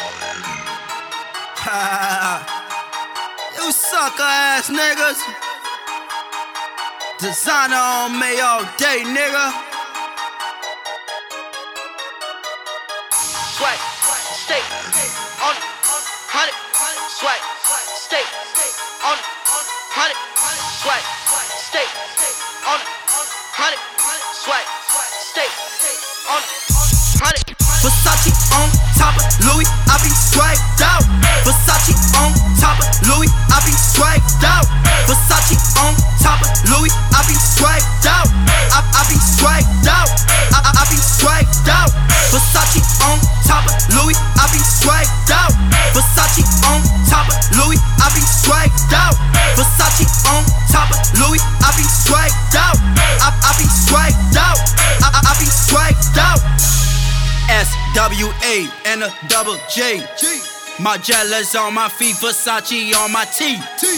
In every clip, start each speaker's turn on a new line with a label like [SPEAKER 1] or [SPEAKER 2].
[SPEAKER 1] You sucker ass niggas. Designer on me all day, nigga.
[SPEAKER 2] Swag, stay on 100. Swag, stay on 100. Swag, stay on 100. Swag, stay on 100.
[SPEAKER 1] Versace on top of Louis, I be swagged out. Versace on top of Louis, I be swagged out. Versace on top of Louis, I be swagged out. I be swagged out. I be swagged out. Versace on top of Louis, I be swagged out. Versace on top of Louis, I be swagged out. Versace on top of Louis, I be swagged out. I be swagged out. I be swagged out. SWA and a double J. Margiella's on my feet, Versace on my teeth.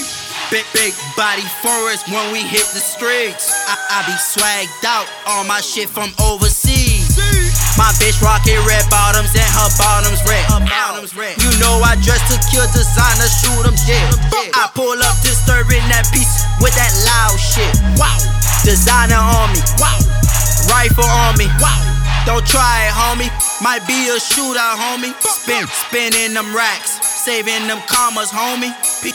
[SPEAKER 1] Big body forest when we hit the streets. I be swagged out, all my shit from overseas. My bitch rockin' red bottoms and her bottoms red. You know I dress to kill, designer, shoot 'em dead. I pull up disturbing that piece with that loud shit. Wow, designer on me. Wow, rifle on me. Wow, don't try it, homie. Might be a shootout, homie. Spinning them racks, saving them commas, homie.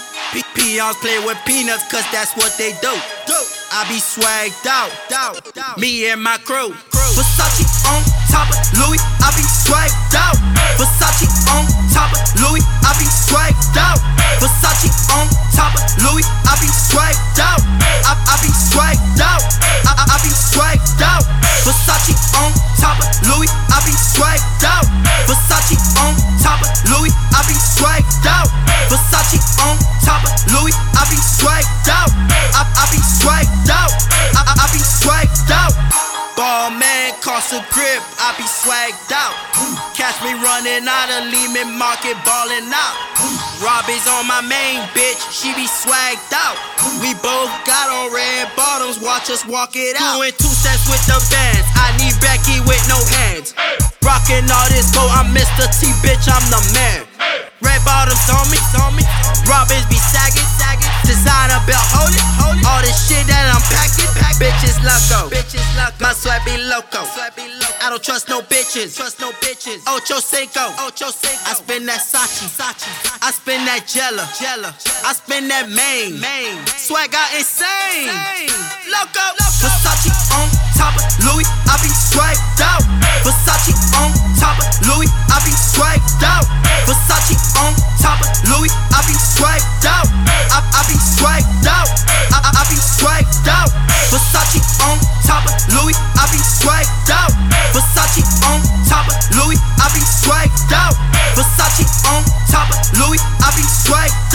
[SPEAKER 1] Peons play with peanuts, cause that's what they do. I be swagged out, me and my crew. Versace on top of Louis, I be swagged out. Versace on top of Louis, I be swagged out. Versace on top of Louis, I be swagged out. I be swagged out. I be swagged out. Versace on top of Louis, I be swagged out. Versace on top of Louis, I be swagged out. Versace on top of Louis, I be swagged out. I be swagged out. I be swagged out. Ball man cost a grip, I be swagged out. Catch me running out of Lehman Market, ballin' out. Robbie's on my main bitch, she be swagged out. We both got on red bottoms, watch us walk it out. Doing 2 steps with the bands, I need Becky with no hands. Rockin' all this gold, I'm Mr. T, bitch, I'm the man. Red bottoms on me. Robbins be sagging. Designer belt, hold it. All this shit that I'm packing. Bitches loco. My sweat be loco. I don't trust no bitches. Ocho Cinco. I spin that Sachi. I spin that Jella. I spin that Maine. Swag out insane. Loco. Versace on top of Louis, I be swagged out. Versace on top of Louis, I be swagged out. Versace on top of Louis, I be swagged out. I be swagged out. I be swagged out. Versace on top of Louis, I be swagged out. Versace on top of Louis, I be swagged out. Versace on top of Louis, I be swagged